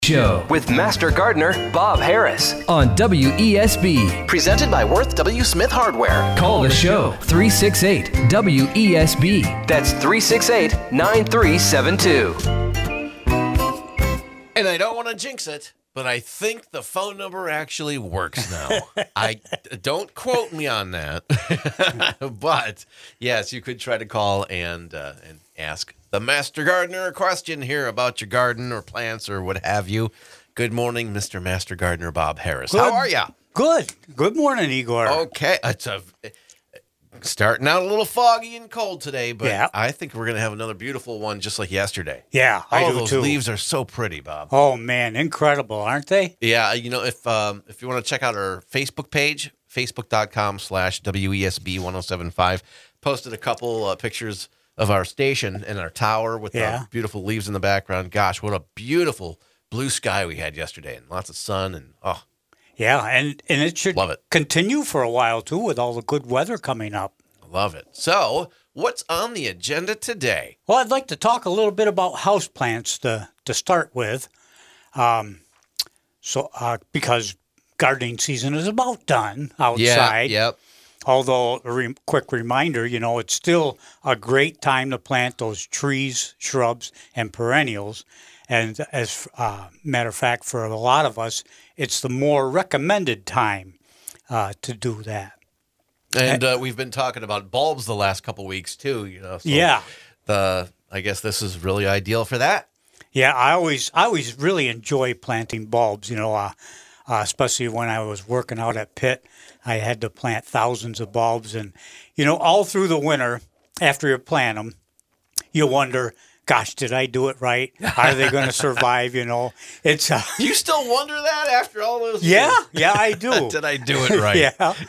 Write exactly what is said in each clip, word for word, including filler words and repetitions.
Show with Master Gardener Bob Harris on W E S B. Presented by Worth W. Smith Hardware. Call the show three six eight W E S B. That's three six eight, nine three seven two. And I don't want to jinx it, but I think the phone number actually works now. I don't quote me on that, but yes, you could try to call and uh, and ask the Master Gardener a question here about your garden or plants or what have you. Good morning, Mister Master Gardener Bob Harris. Good. How are you? Good. Good morning, Igor. Okay, it's a starting out a little foggy and cold today, but Yeah. I think we're going to have another beautiful one just like yesterday. Yeah, I All do those too. leaves are so pretty, Bob. Oh man, incredible, aren't they? Yeah, you know, if um, if you want to check out our Facebook page, facebook.com slash WESB1075, posted a couple uh, pictures of our station and our tower with Yeah. the beautiful leaves in the background. Gosh, what a beautiful blue sky we had yesterday and lots of sun and, oh, Yeah, and and it should Love it. continue for a while too with all the good weather coming up. I love it. So, what's on the agenda today? Well, I'd like to talk a little bit about houseplants to to start with, um, so uh, because gardening season is about done outside. Yeah, yep. Although, a re- quick reminder, you know, it's still a great time to plant those trees, shrubs, and perennials. And as a uh, matter of fact, for a lot of us, it's the more recommended time uh, to do that. And uh, we've been talking about bulbs the last couple weeks too, you know. So Yeah. The I guess this is really ideal for that. Yeah, I always, I always really enjoy planting bulbs. You know, uh, uh, especially when I was working out at Pitt, I had to plant thousands of bulbs, and you know, all through the winter, after you plant them, you wonder, gosh, did I do it right? Are they going to survive? You know, it's uh, You still wonder that after all those yeah, years? yeah, I do. Did I do it right?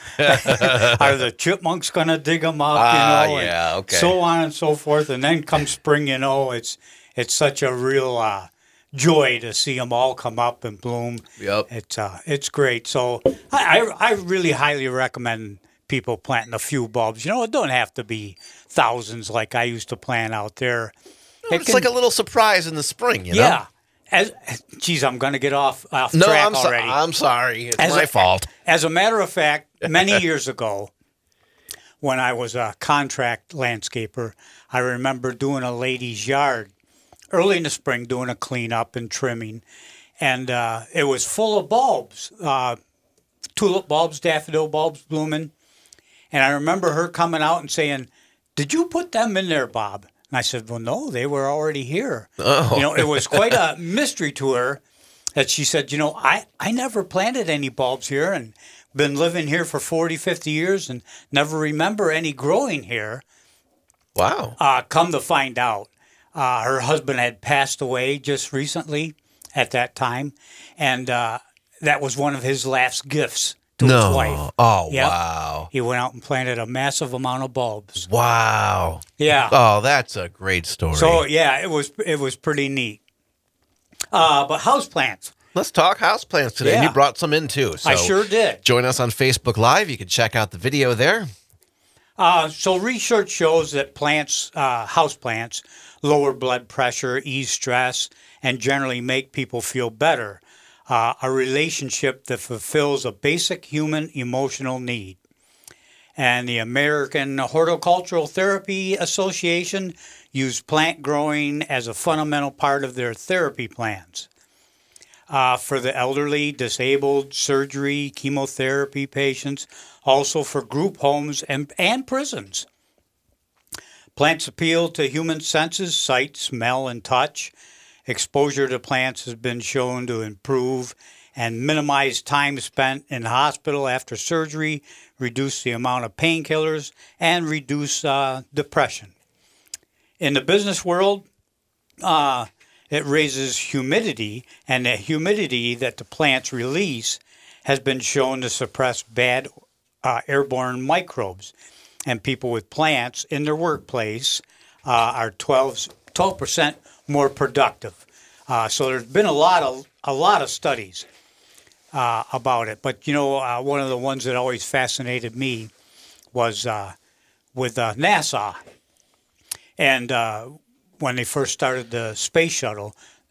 Yeah. Are the chipmunks going to dig them up? Ah, you know, and yeah, okay. So on and so forth, and then come spring, you know, it's it's such a real uh, joy to see them all come up and bloom. Yep. It's uh, it's great. So I, I I really highly recommend people planting a few bulbs. You know, it don't have to be thousands like I used to plant out there. It It's can- like a little surprise in the spring, you know? yeah. As, geez, I'm going to get off off No, track I'm, so- already. I'm sorry. It's As my a- fault. As a matter of fact, many years ago, when I was a contract landscaper, I remember doing a lady's yard early in the spring, doing a cleanup and trimming, and uh, it was full of bulbs, uh, tulip bulbs, daffodil bulbs blooming. And I remember her coming out and saying, "Did you put them in there, Bob?" And I said, "Well, no, they were already here." Oh. You know, it was quite a mystery to her that she said, "You know, I, I never planted any bulbs here and been living here for forty, fifty years and never remember any growing here." Wow. Uh, come to find out, uh, her husband had passed away just recently at that time, and uh, that was one of his last gifts to No. his wife. Oh, Yep. wow. He went out and planted a massive amount of bulbs. Wow. Yeah. Oh, that's a great story. So yeah, it was it was pretty neat. Uh, but houseplants, Let's talk houseplants today. And Yeah. you brought some in, too. So I sure did. join us on Facebook Live. You can check out the video there. Uh, so research shows that plants, uh, houseplants, lower blood pressure, ease stress, and generally make people feel better. Uh, a relationship that fulfills a basic human emotional need. And the American Horticultural Therapy Association used plant growing as a fundamental part of their therapy plans. Uh, for the elderly, disabled, surgery, chemotherapy patients, also for group homes and, and prisons. Plants appeal to human senses, sight, smell, and touch. Exposure to plants has been shown to improve and minimize time spent in the hospital after surgery, reduce the amount of painkillers, and reduce uh, depression. In the business world, uh, it raises humidity, and the humidity that the plants release has been shown to suppress bad uh, airborne microbes. And people with plants in their workplace uh, are twelve percent more productive. Uh, so there's been a lot of a lot of studies uh, about it. But you know, uh, one of the ones that always fascinated me was uh, with uh, NASA, and uh, when they first started the space shuttle,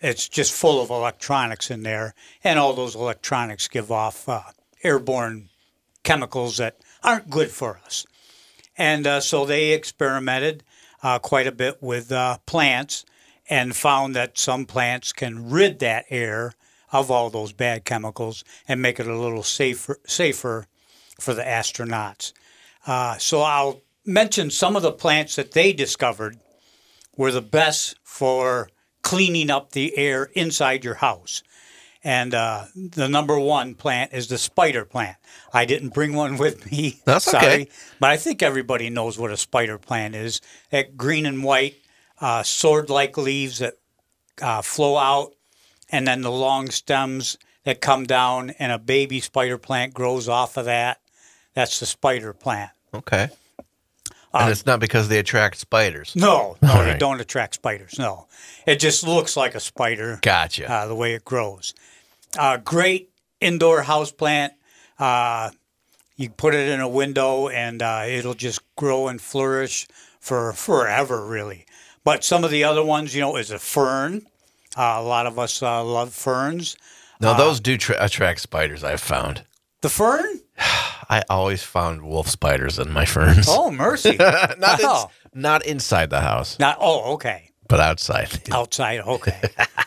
it's just full of electronics in there, and all those electronics give off uh, airborne chemicals that aren't good for us. And uh, so they experimented uh, quite a bit with uh, plants and found that some plants can rid that air of all those bad chemicals and make it a little safer safer for the astronauts. Uh, so I'll mention some of the plants that they discovered were the best for cleaning up the air inside your house. And uh, the number one plant is the spider plant. I didn't bring one with me. That's Sorry. okay. But I think everybody knows what a spider plant is. That green and white, uh, sword-like leaves that uh, flow out, and then the long stems that come down, and a baby spider plant grows off of that. That's the spider plant. Okay. And Um, it's not because they attract spiders. No, no, All they right. don't attract spiders. No, it just looks like a spider. Gotcha. Uh, the way it grows. Uh, great indoor house plant. Uh, you put it in a window and uh, it'll just grow and flourish for forever, really. But some of the other ones, you know, is a fern. Uh, a lot of us uh, love ferns. No, those do tra- attract spiders, I've found. The fern? I always found wolf spiders in my ferns. Oh, mercy. not, Wow. ins- not inside the house, Not. Oh, okay. but outside. Outside, okay.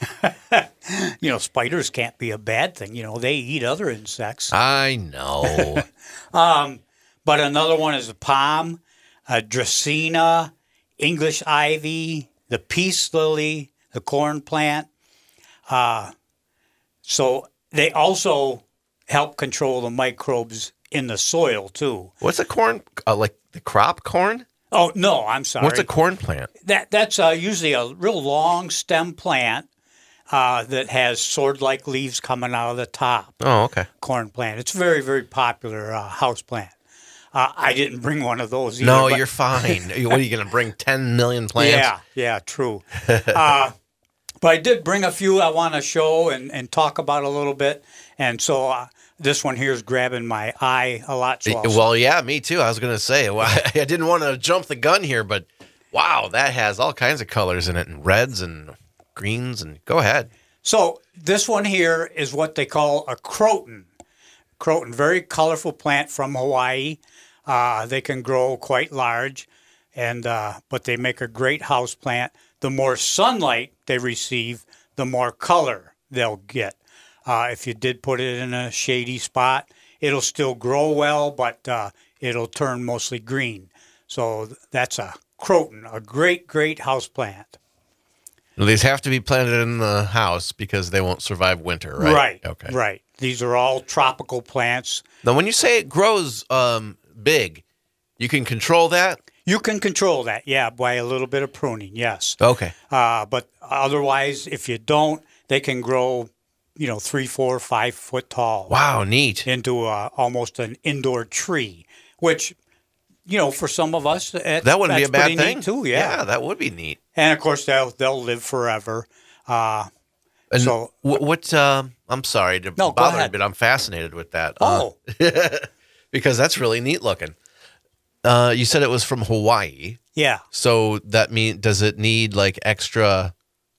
You know, spiders can't be a bad thing. You know, they eat other insects. I know. But another one is a palm, a dracaena, English ivy, the peace lily, the corn plant. Uh, so they also help control the microbes in the soil, too. What's a corn? Uh, like the crop corn? Oh, no, I'm sorry. What's a corn plant? That That's uh, usually a real long stem plant uh, that has sword-like leaves coming out of the top. Oh, okay. Corn plant. It's a very, very popular uh, house plant. Uh, I didn't bring one of those either. No, but- you're fine. What are you going to bring? ten million plants? Yeah, yeah, true. uh, but I did bring a few I want to show and, and talk about a little bit. And so uh, this one here is grabbing my eye a lot. So I'll- Well, yeah, me too. I was going to say, well, I, I didn't want to jump the gun here, but wow, that has all kinds of colors in it, and reds and greens. And go ahead. So this one here is what they call a croton. Croton, very colorful plant from Hawaii. Uh, they can grow quite large, and uh, but they make a great house plant. The more sunlight they receive, the more color they'll get. Uh, if you did put it in a shady spot, it'll still grow well, but uh, it'll turn mostly green. So that's a croton, a great, great house plant. These have to be planted in the house because they won't survive winter, right? Right. Okay. Right. These are all tropical plants. Now, when you say it grows um, big, you can control that? You can control that, yeah, by a little bit of pruning, yes. Okay. Uh, but otherwise, if you don't, they can grow, you know, three, four, five foot tall Wow, neat. into uh, almost an indoor tree, which, you know, for some of us, it, That wouldn't be a that's bad pretty thing. neat too, yeah. that would be neat. And of course, they'll they'll live forever. Uh, And So- what? what um, I'm sorry to No, go bother you, ahead. but I'm fascinated with that. Uh, oh, because that's really neat looking. Uh, you said it was from Hawaii, yeah. so that mean does it need like extra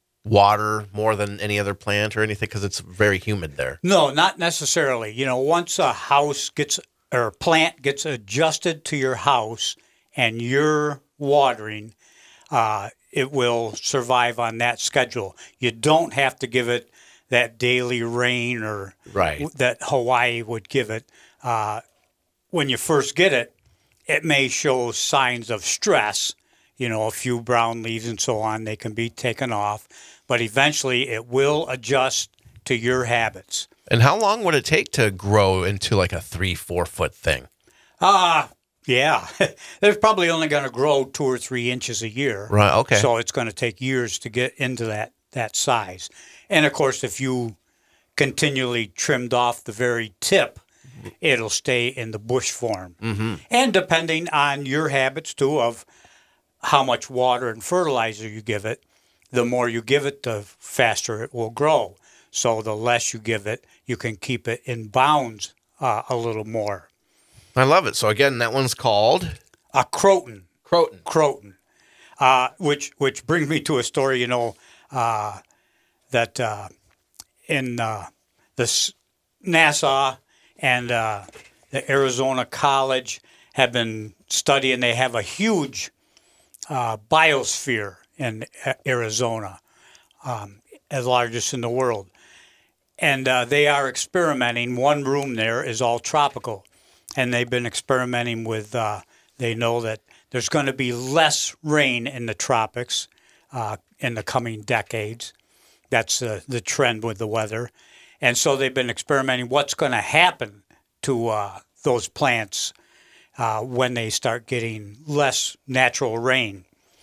water more than any other plant or anything? Because it's very humid there. No, not necessarily. You know, once a house gets or a plant gets adjusted to your house and you're watering, uh, it will survive on that schedule. You don't have to give it that daily rain or Right. that Hawaii would give it. Uh, when you first get it, it may show signs of stress, you know, a few brown leaves and so on. They can be taken off, but eventually it will adjust to your habits. And how long would it take to grow into like a three, four foot thing? Ah, yeah. They're probably only going to grow two or three inches a year. Right. Okay. So it's going to take years to get into that, that size. And of course, if you continually trimmed off the very tip, it'll stay in the bush form. Mm-hmm. And depending on your habits, too, of how much water and fertilizer you give it, the more you give it, the faster it will grow. So the less you give it, you can keep it in bounds uh, a little more. I love it. So again, that one's called A croton. Croton. Croton. Uh, which which brings me to a story, you know, uh, that uh, in uh, the NASA and uh, the Arizona College have been studying. They have a huge uh, biosphere in Arizona, um, the largest in the world. And uh, they are experimenting. One room there is all tropical. And they've been experimenting with, uh, they know that there's going to be less rain in the tropics uh, in the coming decades. That's uh, the trend with the weather. And so they've been experimenting what's going to happen to uh, those plants uh, when they start getting less natural rain.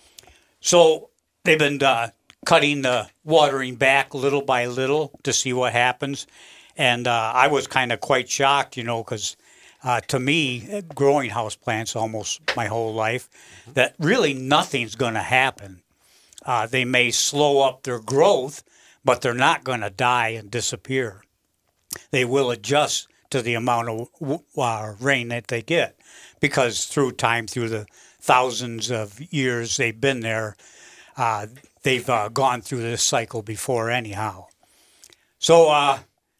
So they've been uh, cutting the watering back little by little to see what happens. And uh, I was kind of quite shocked, you know, because uh, to me, growing houseplants almost my whole life, that really nothing's going to happen. Uh, they may slow up their growth, but they're not going to die and disappear. They will adjust to the amount of uh, rain that they get, because through time, through the thousands of years they've been there, uh, they've uh, gone through this cycle before anyhow. So uh,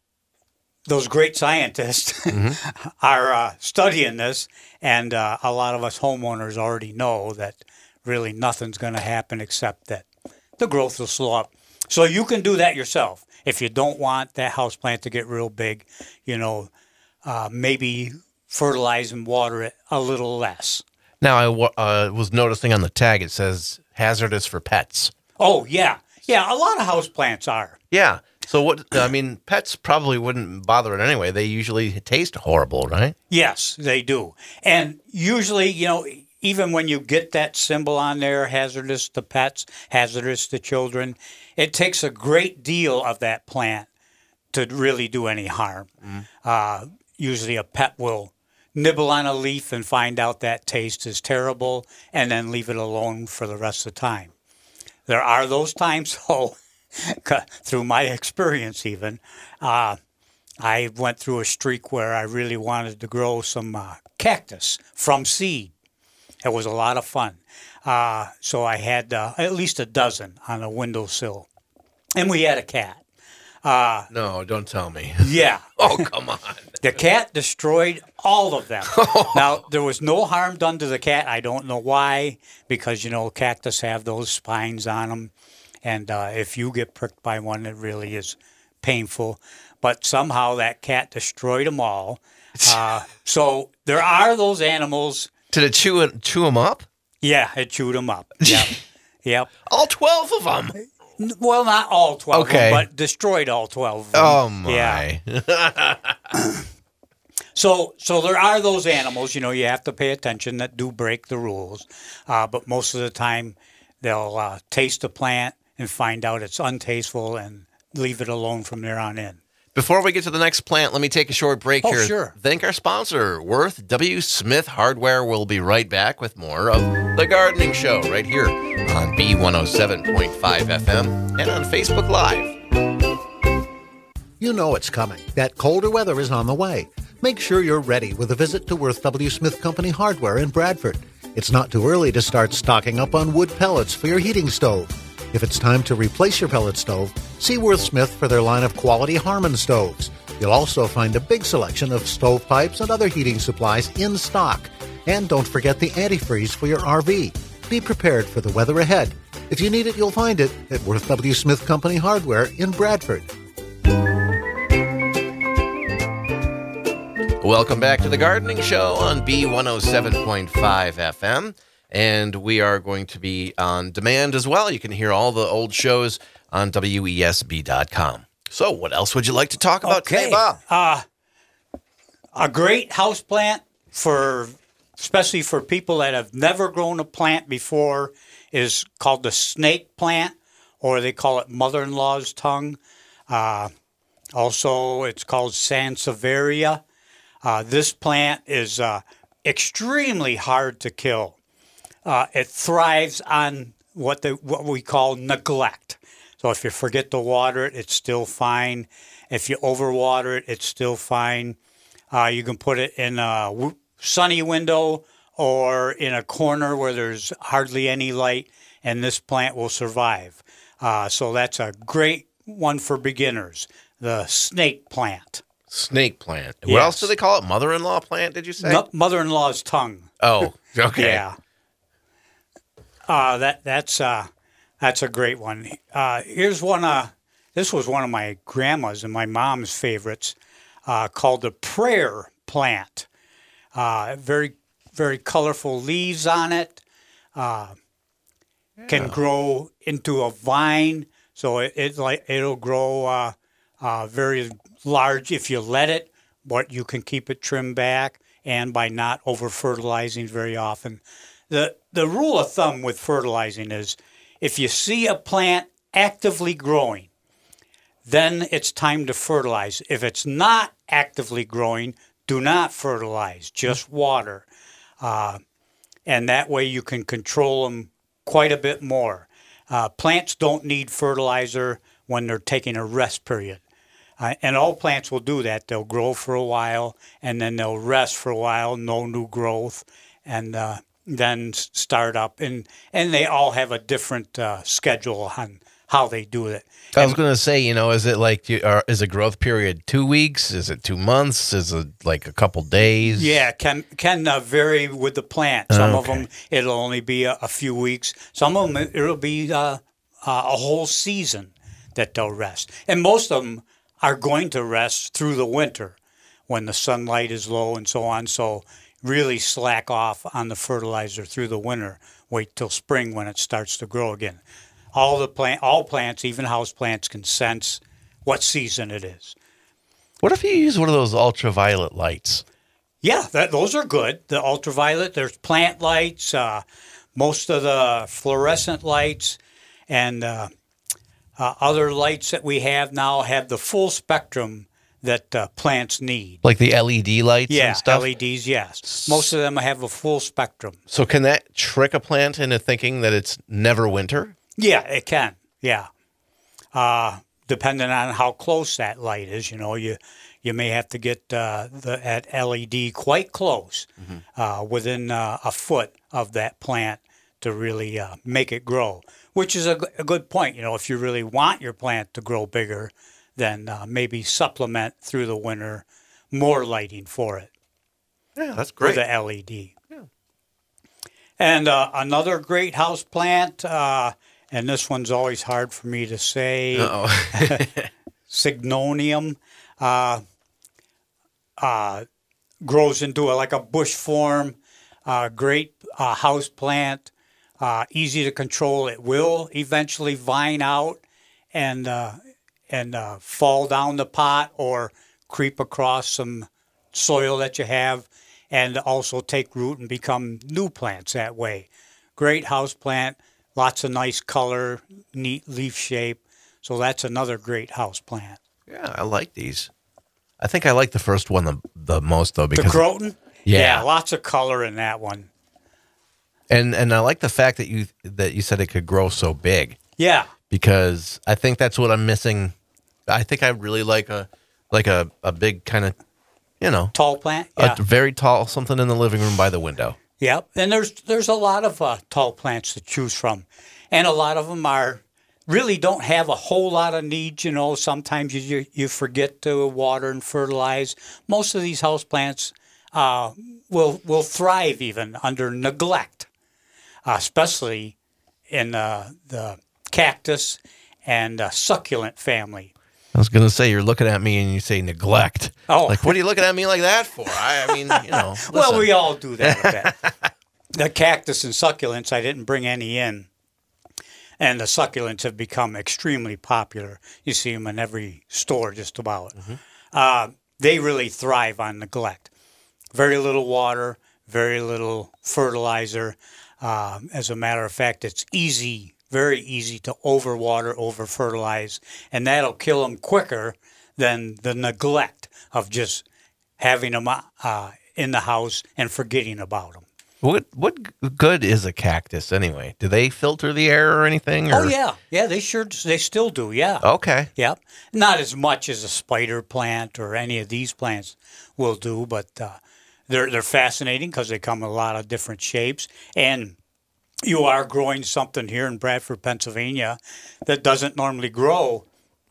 those great scientists mm-hmm. are uh, studying this, and uh, a lot of us homeowners already know that really nothing's going to happen except that the growth will slow up. So you can do that yourself. If you don't want that houseplant to get real big, you know, uh, maybe fertilize and water it a little less. Now, I w- uh, was noticing on the tag it says hazardous for pets. Oh, yeah. Yeah, a lot of houseplants are. Yeah. So, what, I mean, pets probably wouldn't bother it anyway. They usually taste horrible, right? Yes, they do. And usually, you know, even when you get that symbol on there, hazardous to pets, hazardous to children, it takes a great deal of that plant to really do any harm. Mm. Uh, usually a pet will nibble on a leaf and find out that taste is terrible and then leave it alone for the rest of the time. There are those times, though, through my experience even, uh, I went through a streak where I really wanted to grow some uh, cactus from seed. It was a lot of fun. Uh, so I had uh, at least a dozen on a windowsill. And we had a cat. Uh, no, don't tell me. Yeah. Oh, come on. The cat destroyed all of them. Now, there was no harm done to the cat. I don't know why, because, you know, cactus have those spines on them. And uh, if you get pricked by one, it really is painful. But somehow that cat destroyed them all. Uh, so there are those animals. Did it chew it, chew them up? Yeah, it chewed them up. Yep. Yep. All twelve of them? Well, not all twelve okay. of them, but destroyed all twelve of them. Oh, my. Yeah. so so there are those animals, you know, you have to pay attention, that do break the rules. Uh, but most of the time, they'll uh, taste a plant and find out it's untasteful and leave it alone from there on in. Before we get to the next plant, let me take a short break oh, here. Sure. Thank our sponsor, Worth W. Smith Hardware. We'll be right back with more of The Gardening Show right here on B one oh seven point five F M and on Facebook Live. You know it's coming. That colder weather is on the way. Make sure you're ready with a visit to Worth W. Smith Company Hardware in Bradford. It's not too early to start stocking up on wood pellets for your heating stove. If it's time to replace your pellet stove, see Worth Smith for their line of quality Harmon stoves. You'll also find a big selection of stovepipes and other heating supplies in stock. And don't forget the antifreeze for your R V. Be prepared for the weather ahead. If you need it, you'll find it at Worth W. Smith Company Hardware in Bradford. Welcome back to The Gardening Show on B one oh seven point five F M. And we are going to be on demand as well. You can hear all the old shows on W E S B dot com. So what else would you like to talk about okay. today, Bob? Uh, a great houseplant, for, especially for people that have never grown a plant before, is called the snake plant, or they call it mother-in-law's tongue. Uh, also, it's called Sansevieria. Uh, this plant is uh, extremely hard to kill. Uh, it thrives on what the what we call neglect. So if you forget to water it, it's still fine. If you overwater it, it's still fine. Uh, you can put it in a w- sunny window or in a corner where there's hardly any light, and this plant will survive. Uh, so that's a great one for beginners, the snake plant. Snake plant. What Yes. else do they call it? Mother-in-law plant, did you say? No, mother-in-law's tongue. Oh, okay. Yeah. Uh, that that's uh, that's a great one. Uh, here's one. Uh, this was one of my grandma's and my mom's favorites, uh, called the prayer plant. Uh, very very colorful leaves on it. Uh, Can grow into a vine, so it, it like it'll grow uh, uh, very large if you let it, but you can keep it trimmed back and by not over fertilizing very often. The the rule of thumb with fertilizing is if you see a plant actively growing, then it's time to fertilize. If it's not actively growing, do not fertilize, just water. Uh, and that way you can control them quite a bit more. Uh, plants don't need fertilizer when they're taking a rest period. Uh, and all plants will do that. They'll grow for a while, and then they'll rest for a while, no new growth, and uh, then s- start up. And, and they all have a different uh, schedule on how they do it. I was going to say, you know, is it like, you- or is a growth period two weeks? Is it two months? Is it like a couple days? Yeah, can can uh, vary with the plant. Some of Okay. them it'll only be a, a few weeks. Some of them it'll be uh, uh, a whole season that they'll rest. And most of them are going to rest through the winter when the sunlight is low and so on. So really slack off on the fertilizer through the winter. Wait till spring when it starts to grow again. All the plant, all plants, even house plants, can sense what season it is. What if you use one of those ultraviolet lights? Yeah, that, those are good. The ultraviolet, there's plant lights, uh, most of the fluorescent lights, and uh, uh, other lights that we have now have the full spectrum that uh, plants need. Like the L E D lights Yeah, and stuff? L E Ds, yes. Most of them have a full spectrum. So can that trick a plant into thinking that it's never winter? Yeah, it can. Yeah. Uh, depending on how close that light is, you know, you you may have to get uh, the at L E D quite close, uh, within uh, a foot of that plant to really uh, make it grow. Which is a, g- a good point. You know, if you really want your plant to grow bigger, then uh, maybe supplement through the winter more lighting for it. Yeah, that's With the L E D. And uh, another great house plant, uh, and this one's always hard for me to say, Uh-oh. Signonium, uh, uh, grows into a, like a bush form, uh, great uh, house plant, uh, easy to control. It will eventually vine out and uh, and uh, fall down the pot or creep across some soil that you have, and also take root and become new plants that way. Great house plant, lots of nice color, neat leaf shape. So that's another great house plant. Yeah, I like these. I think I like the first one the, the most, though, The because Croton? Yeah. lots of color in that one. and and I like the fact that you that you said it could grow so big, Yeah, because I think that's what I'm missing. I think I really like a like a, a big kind of, you know, tall plant. Yeah. a very tall something in the living room by the window. Yep, and there's there's a lot of uh, tall plants to choose from, and a lot of them are really don't have a whole lot of needs. You know, sometimes you you, you forget to water and fertilize. Most of these house plants uh, will will thrive even under neglect, uh, especially in uh, the cactus and uh, succulent family. I was going to say, you're looking at me and you say neglect. Oh. Like, what are you looking at me like that for? I, I mean, you know. Well, listen. we all do that a bit. The cactus and succulents, I didn't bring any in. And the succulents have become extremely popular. You see them in every store just about. Uh, they really thrive on neglect. Very little water, very little fertilizer. Uh, as a matter of fact, it's easy, very easy to overwater, over-fertilize, and that'll kill them quicker than the neglect of just having them uh, in the house and forgetting about them. What what good is a cactus anyway? Do they filter the air or anything? Or? Oh yeah, yeah, they sure they still do. Yeah. Okay. Yep. Not as much as a spider plant or any of these plants will do, but uh, they're they're fascinating because they come in a lot of different shapes. And you are growing something here in Bradford, Pennsylvania, that doesn't normally grow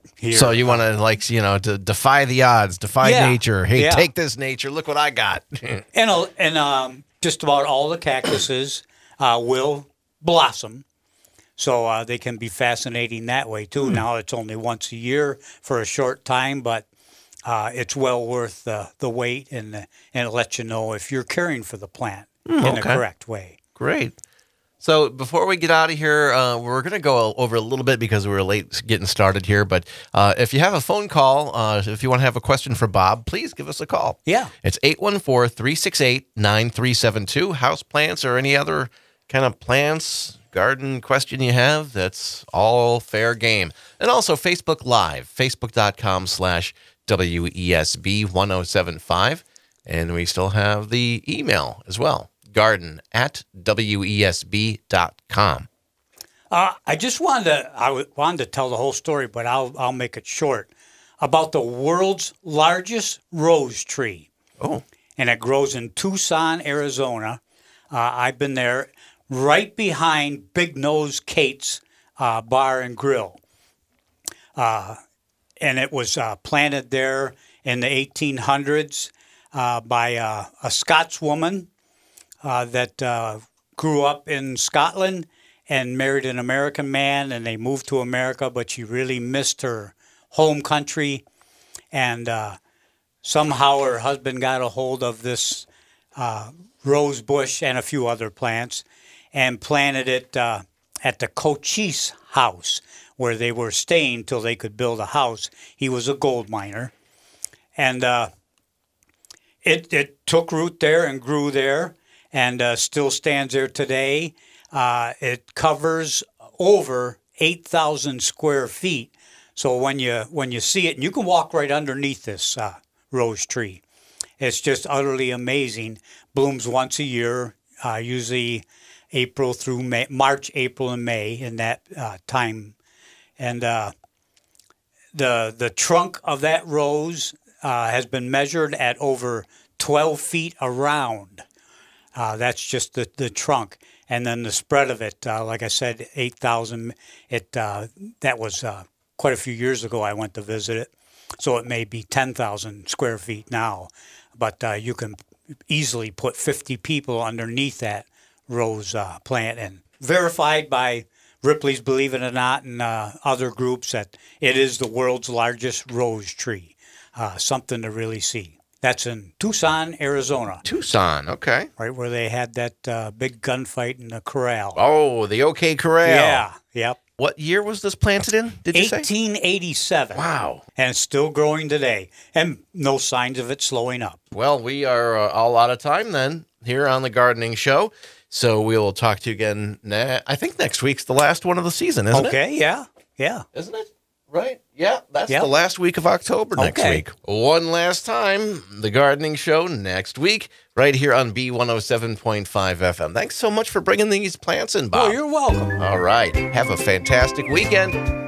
here. So you want to, like, you know, to defy the odds, defy Yeah. nature. Hey, Yeah. take this nature. Look what I got. And, uh, and um, just about all the cactuses uh, will blossom. So uh, they can be fascinating that way, too. Now it's only once a year for a short time, but uh, it's well worth the, the wait, and, the, and it lets you know if you're caring for the plant in the okay. correct way. Great. So before we get out of here, uh, we're going to go over a little bit because we were late getting started here. But uh, if you have a phone call, uh, if you want to have a question for Bob, please give us a call. Yeah. It's eight one four, three six eight, nine three seven two. House plants or any other kind of plants, garden question you have, that's all fair game. And also Facebook Live, facebook.com slash WESB 1075. And we still have the email as well. Garden at W E S B dot com. Uh, I just wanted to I w- wanted to tell the whole story, but I'll I'll make it short. About the world's largest rose tree. Oh. And it grows in Tucson, Arizona. Uh, I've been there, right behind Big Nose Kate's uh, Bar and Grill. Uh, and it was uh, planted there in the eighteen hundreds uh, by uh, a Scotswoman Uh, that uh, grew up in Scotland and married an American man, and they moved to America, but she really missed her home country. And uh, somehow her husband got a hold of this uh, rose bush and a few other plants and planted it uh, at the Cochise house, where they were staying till they could build a house. He was a gold miner. And uh, it, it took root there and grew there. And uh, still stands there today. Uh, it covers over eight thousand square feet. So when you when you see it, and you can walk right underneath this uh, rose tree. It's just utterly amazing. Blooms once a year, uh, usually April through May, March, April, and May in that uh, time. And uh, the the trunk of that rose uh, has been measured at over twelve feet around. Uh, that's just the, the trunk. And then the spread of it, uh, like I said, eight thousand. It uh, that was uh, quite a few years ago I went to visit it. So it may be ten thousand square feet now. But uh, you can easily put fifty people underneath that rose uh, plant. And verified by Ripley's Believe It or Not and uh, other groups that it is the world's largest rose tree. Uh, something to really see. That's in Tucson, Arizona. Tucson, okay. Right where they had that uh, big gunfight in the corral. Oh, the OK Corral. Yeah, yep. What year was this planted in, did you say? eighteen eighty-seven. Wow. And it's still growing today. And no signs of it slowing up. Well, we are uh, all out of time then here on the Gardening Show. So we will talk to you again. Ne- I think next week's the last one of the season, isn't it? Okay, yeah, yeah. Isn't it? Right? Yeah, that's Yep. the last week of October next Okay. week. One last time, the Gardening Show next week, right here on B one oh seven point five F M. Thanks so much for bringing these plants in, Bob. Oh, you're welcome. All right. Have a fantastic weekend.